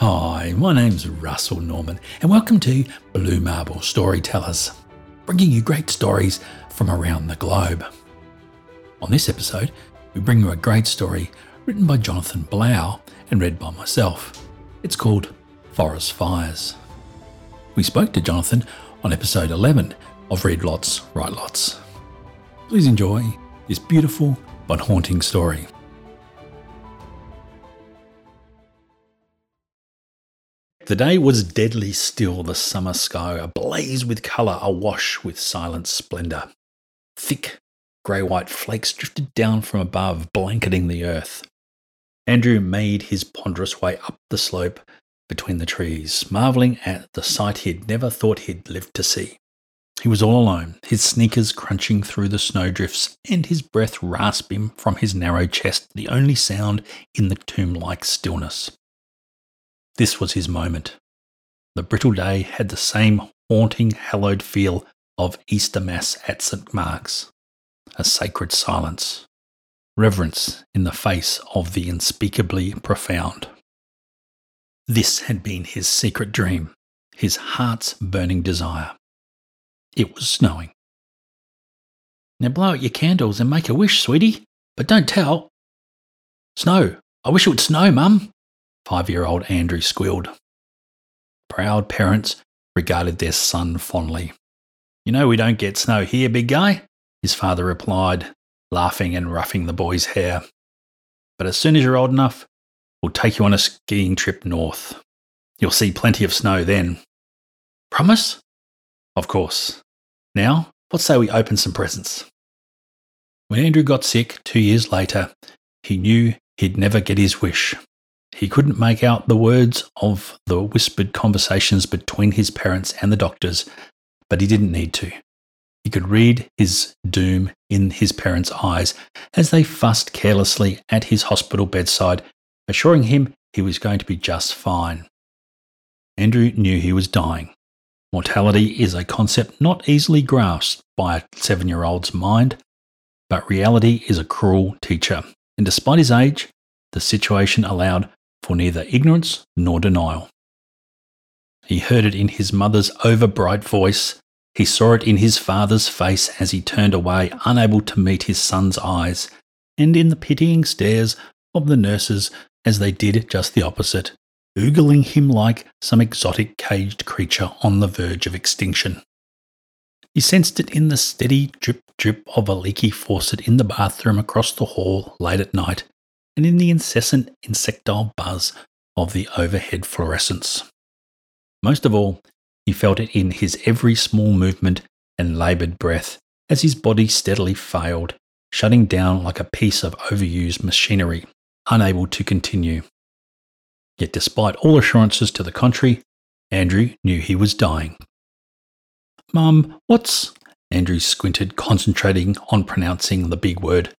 Hi, my name's Russell Norman, and welcome to Blue Marble Storytellers, bringing you great stories from around the globe. On this episode, we bring you a great story written by Jonathan Blau and read by myself. It's called Forest Fires. We spoke to Jonathan on episode 11 of Read Lots, Write Lots. Please enjoy this beautiful but haunting story. The day was deadly still, the summer sky ablaze with colour, awash with silent splendour. Thick, grey-white flakes drifted down from above, blanketing the earth. Andrew made his ponderous way up the slope between the trees, marvelling at the sight he'd never thought he'd live to see. He was all alone, his sneakers crunching through the snowdrifts and his breath rasping from his narrow chest, the only sound in the tomb-like stillness. This was his moment. The brittle day had the same haunting, hallowed feel of Easter Mass at St. Mark's. A sacred silence. Reverence in the face of the unspeakably profound. This had been his secret dream, his heart's burning desire. It was snowing. Now blow out your candles and make a wish, sweetie, but don't tell. Snow. I wish it would snow, Mum. 5-year-old Andrew squealed. Proud parents regarded their son fondly. You know we don't get snow here, big guy, his father replied, laughing and ruffing the boy's hair. But as soon as you're old enough, we'll take you on a skiing trip north. You'll see plenty of snow then. Promise? Of course. Now, let's say we open some presents. When Andrew got sick 2 years later, he knew he'd never get his wish. He couldn't make out the words of the whispered conversations between his parents and the doctors, but he didn't need to. He could read his doom in his parents' eyes as they fussed carelessly at his hospital bedside, assuring him he was going to be just fine. Andrew knew he was dying. Mortality is a concept not easily grasped by a 7-year-old's mind, but reality is a cruel teacher, and despite his age, the situation allowed for neither ignorance nor denial. He heard it in his mother's overbright voice. He saw it in his father's face as he turned away, unable to meet his son's eyes, and in the pitying stares of the nurses as they did just the opposite, oogling him like some exotic caged creature on the verge of extinction. He sensed it in the steady drip-drip of a leaky faucet in the bathroom across the hall late at night, and in the incessant insectile buzz of the overhead fluorescence. Most of all, he felt it in his every small movement and laboured breath as his body steadily failed, shutting down like a piece of overused machinery, unable to continue. Yet despite all assurances to the contrary, Andrew knew he was dying. Mum, what's... Andrew squinted, concentrating on pronouncing the big word.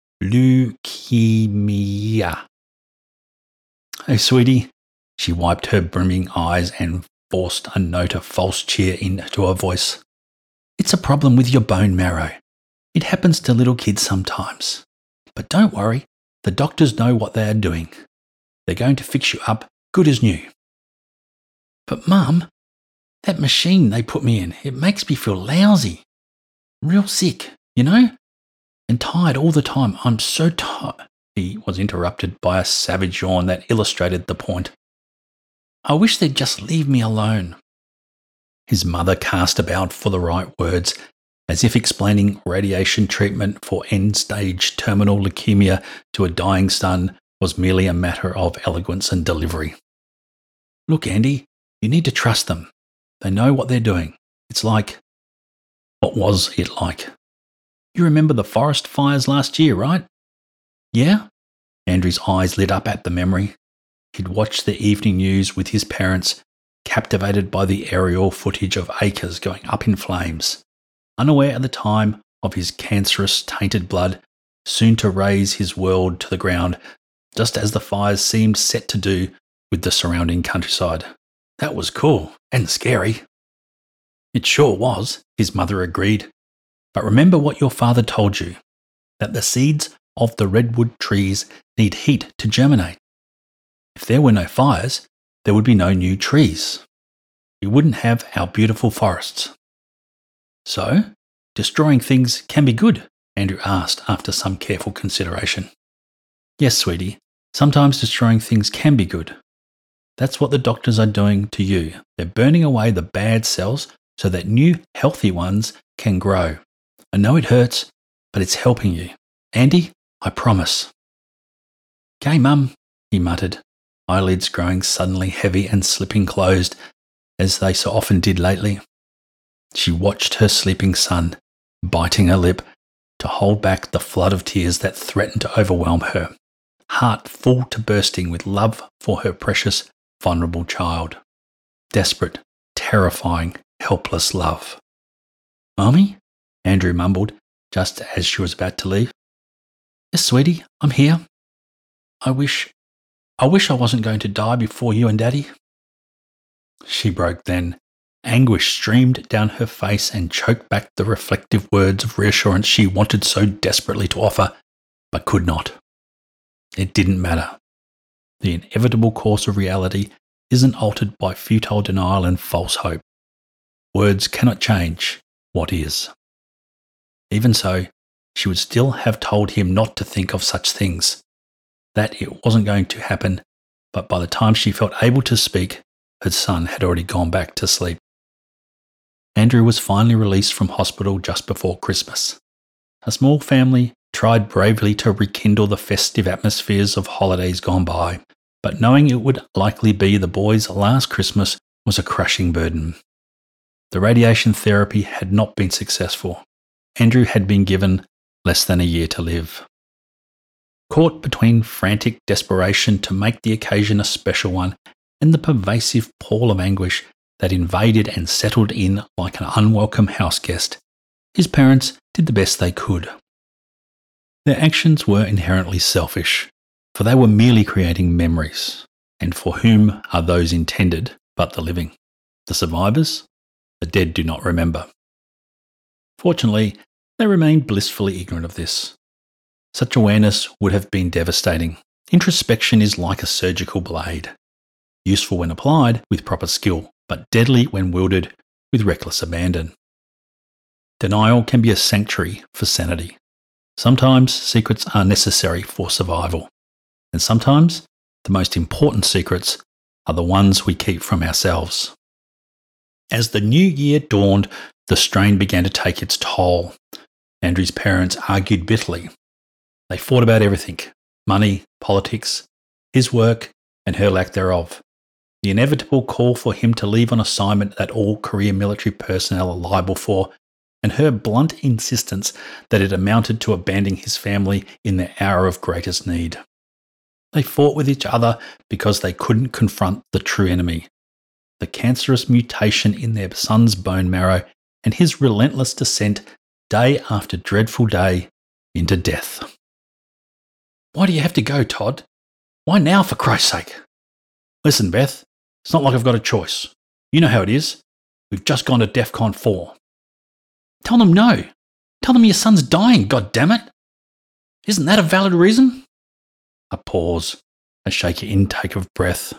Leukemia. Hey, sweetie. She wiped her brimming eyes and forced a note of false cheer into her voice. It's a problem with your bone marrow. It happens to little kids sometimes. But don't worry, the doctors know what they are doing. They're going to fix you up good as new. But Mum, that machine they put me in, it makes me feel lousy. Real sick, you know? And tired all the time. I'm so tired. He was interrupted by a savage yawn that illustrated the point. I wish they'd just leave me alone. His mother cast about for the right words, as if explaining radiation treatment for end-stage terminal leukemia to a dying son was merely a matter of eloquence and delivery. Look, Andy, you need to trust them. They know what they're doing. It's like... What was it like? You remember the forest fires last year, right? Yeah? Andrew's eyes lit up at the memory. He'd watched the evening news with his parents, captivated by the aerial footage of acres going up in flames, unaware at the time of his cancerous, tainted blood, soon to raze his world to the ground, just as the fires seemed set to do with the surrounding countryside. That was cool and scary. It sure was, his mother agreed. But remember what your father told you, that the seeds of the redwood trees need heat to germinate. If there were no fires, there would be no new trees. We wouldn't have our beautiful forests. So, destroying things can be good, Andrew asked after some careful consideration. Yes, sweetie, sometimes destroying things can be good. That's what the doctors are doing to you. They're burning away the bad cells so that new, healthy ones can grow. I know it hurts, but it's helping you. Andy, I promise. Okay, Mum, he muttered, eyelids growing suddenly heavy and slipping closed, as they so often did lately. She watched her sleeping son, biting her lip, to hold back the flood of tears that threatened to overwhelm her, heart full to bursting with love for her precious, vulnerable child. Desperate, terrifying, helpless love. Mommy? Andrew mumbled, just as she was about to leave. Yes, sweetie, I'm here. I wish I wasn't going to die before you and Daddy. She broke then. Anguish streamed down her face and choked back the reflective words of reassurance she wanted so desperately to offer, but could not. It didn't matter. The inevitable course of reality isn't altered by futile denial and false hope. Words cannot change what is. Even so, she would still have told him not to think of such things, that it wasn't going to happen, but by the time she felt able to speak, her son had already gone back to sleep. Andrew was finally released from hospital just before Christmas. A small family tried bravely to rekindle the festive atmospheres of holidays gone by, but knowing it would likely be the boys' last Christmas was a crushing burden. The radiation therapy had not been successful. Andrew had been given less than a year to live. Caught between frantic desperation to make the occasion a special one and the pervasive pall of anguish that invaded and settled in like an unwelcome house guest, his parents did the best they could. Their actions were inherently selfish, for they were merely creating memories, and for whom are those intended but the living? The survivors? The dead do not remember. Fortunately, they remained blissfully ignorant of this. Such awareness would have been devastating. Introspection is like a surgical blade, useful when applied with proper skill, but deadly when wielded with reckless abandon. Denial can be a sanctuary for sanity. Sometimes secrets are necessary for survival, and sometimes the most important secrets are the ones we keep from ourselves. As the new year dawned, the strain began to take its toll. Andrew's parents argued bitterly. They fought about everything: money, politics, his work, and her lack thereof. The inevitable call for him to leave on assignment that all career military personnel are liable for, and her blunt insistence that it amounted to abandoning his family in their hour of greatest need. They fought with each other because they couldn't confront the true enemy, the cancerous mutation in their son's bone marrow and his relentless descent, day after dreadful day, into death. Why do you have to go, Todd? Why now, for Christ's sake? Listen, Beth, it's not like I've got a choice. You know how it is. We've just gone to DEFCON 4. Tell them no. Tell them your son's dying, goddammit. Isn't that a valid reason? A pause, a shaky intake of breath.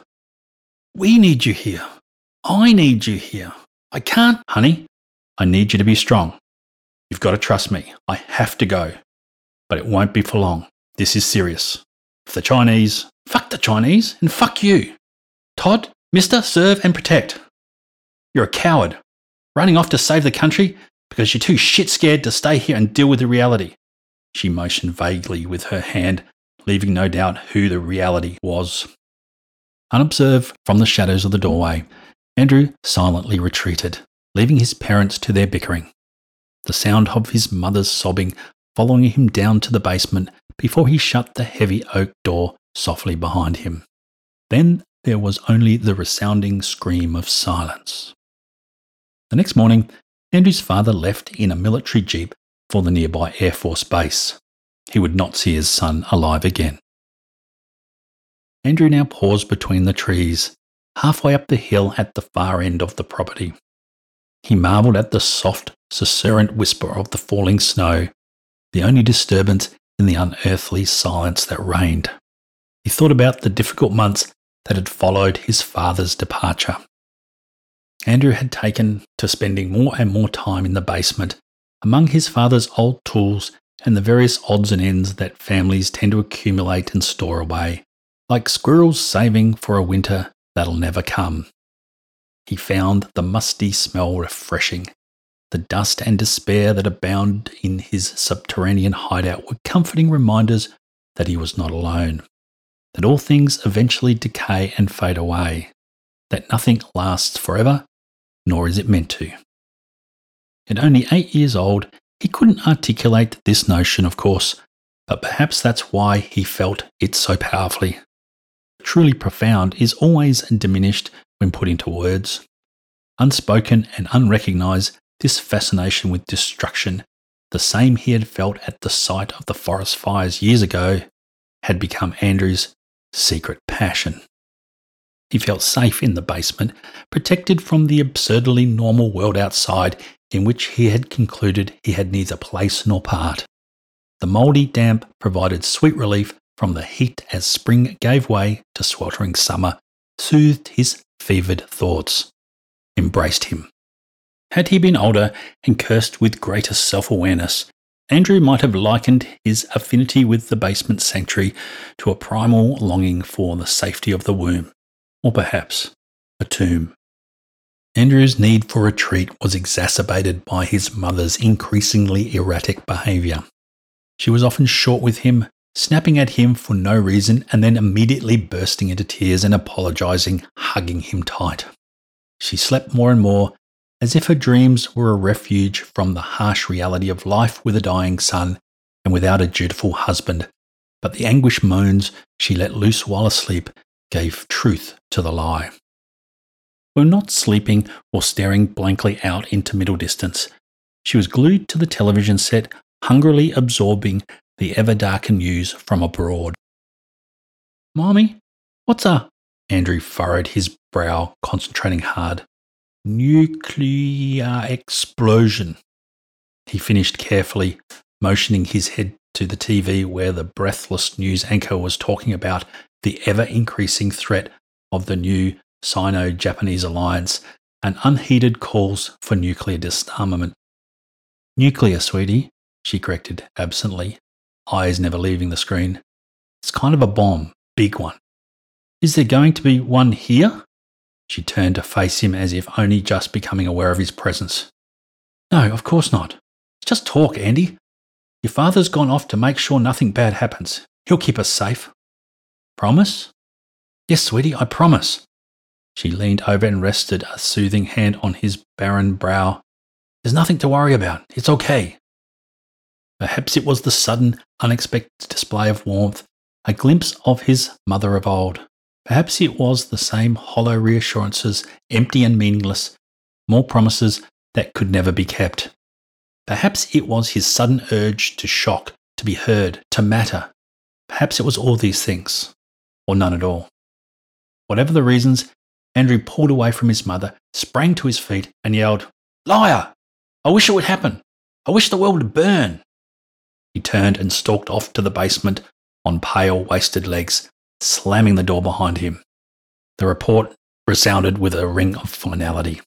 We need you here. I need you here. I can't, honey. I need you to be strong. You've got to trust me. I have to go. But it won't be for long. This is serious. If the Chinese, fuck the Chinese and fuck you. Todd, Mr. Serve and Protect. You're a coward, running off to save the country because you're too shit scared to stay here and deal with the reality. She motioned vaguely with her hand, leaving no doubt who the reality was. Unobserved from the shadows of the doorway, Andrew silently retreated, leaving his parents to their bickering. The sound of his mother's sobbing following him down to the basement before he shut the heavy oak door softly behind him. Then there was only the resounding scream of silence. The next morning, Andrew's father left in a military jeep for the nearby Air Force base. He would not see his son alive again. Andrew now paused between the trees, halfway up the hill at the far end of the property. He marvelled at the soft, susurrant whisper of the falling snow, the only disturbance in the unearthly silence that reigned. He thought about the difficult months that had followed his father's departure. Andrew had taken to spending more and more time in the basement, among his father's old tools and the various odds and ends that families tend to accumulate and store away, like squirrels saving for a winter that'll never come. He found the musty smell refreshing. The dust and despair that abound in his subterranean hideout were comforting reminders that he was not alone, that all things eventually decay and fade away, that nothing lasts forever, nor is it meant to. At only 8 years old, he couldn't articulate this notion, of course, but perhaps that's why he felt it so powerfully. Truly profound is always diminished when put into words. Unspoken and unrecognised, this fascination with destruction, the same he had felt at the sight of the forest fires years ago, had become Andrew's secret passion. He felt safe in the basement, protected from the absurdly normal world outside in which he had concluded he had neither place nor part. The mouldy damp provided sweet relief from the heat as spring gave way to sweltering summer, soothed his fevered thoughts, embraced him. Had he been older and cursed with greater self-awareness, Andrew might have likened his affinity with the basement sanctuary to a primal longing for the safety of the womb, or perhaps a tomb. Andrew's need for retreat was exacerbated by his mother's increasingly erratic behaviour. She was often short with him, snapping at him for no reason and then immediately bursting into tears and apologising, hugging him tight. She slept more and more, as if her dreams were a refuge from the harsh reality of life with a dying son and without a dutiful husband, but the anguished moans she let loose while asleep gave truth to the lie. When not sleeping or staring blankly out into middle distance, she was glued to the television set, hungrily absorbing the ever-darker news from abroad. "Mommy, what's up?" Andrew furrowed his brow, concentrating hard. "Nuclear explosion," he finished carefully, motioning his head to the TV where the breathless news anchor was talking about the ever-increasing threat of the new Sino-Japanese alliance and unheeded calls for nuclear disarmament. "Nuclear, sweetie," she corrected absently, eyes never leaving the screen. "It's kind of a bomb, big one." "Is there going to be one here?" She turned to face him as if only just becoming aware of his presence. "No, of course not. Just talk, Andy. Your father's gone off to make sure nothing bad happens. He'll keep us safe." "Promise?" "Yes, sweetie, I promise." She leaned over and rested a soothing hand on his barren brow. "There's nothing to worry about. It's okay." Perhaps it was the sudden, unexpected display of warmth, a glimpse of his mother of old. Perhaps it was the same hollow reassurances, empty and meaningless, more promises that could never be kept. Perhaps it was his sudden urge to shock, to be heard, to matter. Perhaps it was all these things, or none at all. Whatever the reasons, Andrew pulled away from his mother, sprang to his feet and yelled, "Liar! I wish it would happen. I wish the world would burn." He turned and stalked off to the basement on pale, wasted legs, slamming the door behind him. The report resounded with a ring of finality.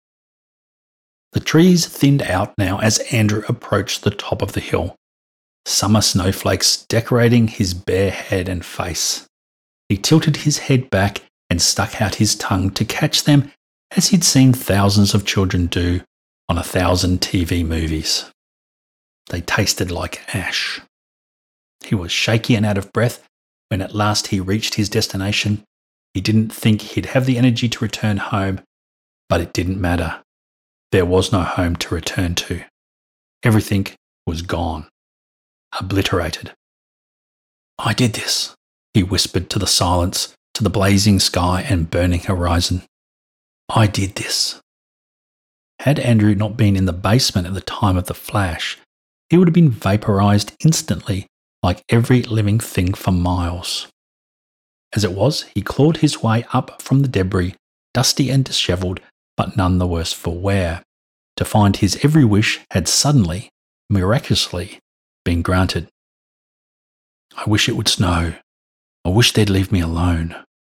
The trees thinned out now as Andrew approached the top of the hill, summer snowflakes decorating his bare head and face. He tilted his head back and stuck out his tongue to catch them as he'd seen thousands of children do on 1,000 TV movies. They tasted like ash. He was shaky and out of breath when at last he reached his destination. He didn't think he'd have the energy to return home, but it didn't matter. There was no home to return to. Everything was gone, obliterated. "I did this," he whispered to the silence, to the blazing sky and burning horizon. "I did this." Had Andrew not been in the basement at the time of the flash, he would have been vaporized instantly, like every living thing for miles. As it was, he clawed his way up from the debris, dusty and dishevelled, but none the worse for wear, to find his every wish had suddenly, miraculously, been granted. "I wish it would snow. I wish they'd leave me alone."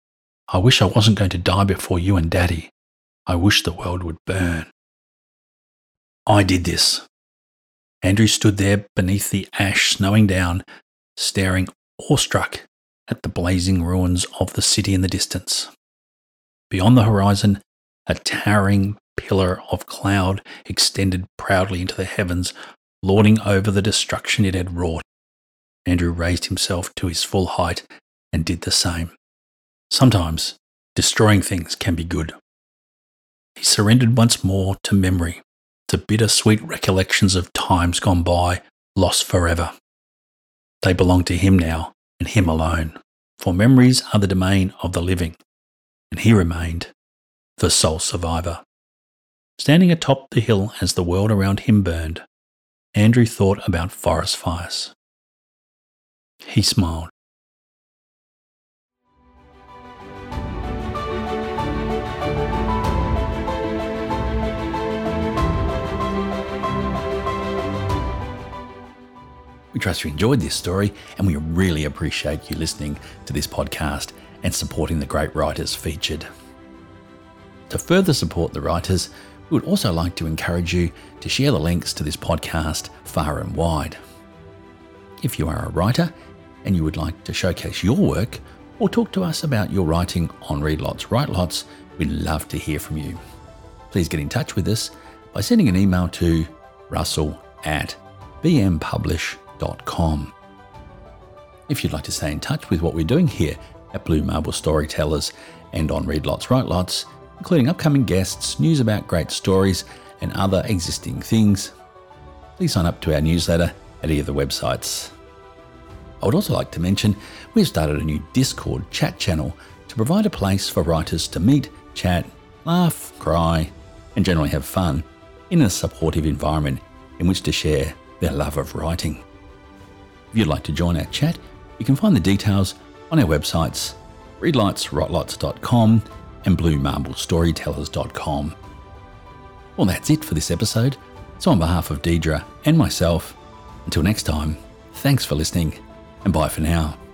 I wish I wasn't going to die before you and Daddy. I wish the world would burn. I did this. Andrew stood there beneath the ash snowing down, staring awestruck at the blazing ruins of the city in the distance. Beyond the horizon, a towering pillar of cloud extended proudly into the heavens, lording over the destruction it had wrought. Andrew raised himself to his full height and did the same. Sometimes, destroying things can be good. He surrendered once more to memory, to bittersweet recollections of times gone by, lost forever. They belonged to him now, and him alone, for memories are the domain of the living, and he remained the sole survivor. Standing atop the hill as the world around him burned, Andrew thought about forest fires. He smiled. We trust you enjoyed this story, and we really appreciate you listening to this podcast and supporting the great writers featured. To further support the writers, we would also like to encourage you to share the links to this podcast far and wide. If you are a writer and you would like to showcase your work or talk to us about your writing on Read Lots, Write Lots, we'd love to hear from you. Please get in touch with us by sending an email to russell@bmpublish.com. If you'd like to stay in touch with what we're doing here at Blue Marble Storytellers and on Read Lots, Write Lots, including upcoming guests, news about great stories, and other existing things, please sign up to our newsletter at either of the websites. I would also like to mention we've started a new Discord chat channel to provide a place for writers to meet, chat, laugh, cry, and generally have fun in a supportive environment in which to share their love of writing. If you'd like to join our chat, you can find the details on our websites, readlotswritelots.com and bluemarble-storytellers.com. Well, that's it for this episode. So on behalf of Deidre and myself, until next time, thanks for listening and bye for now.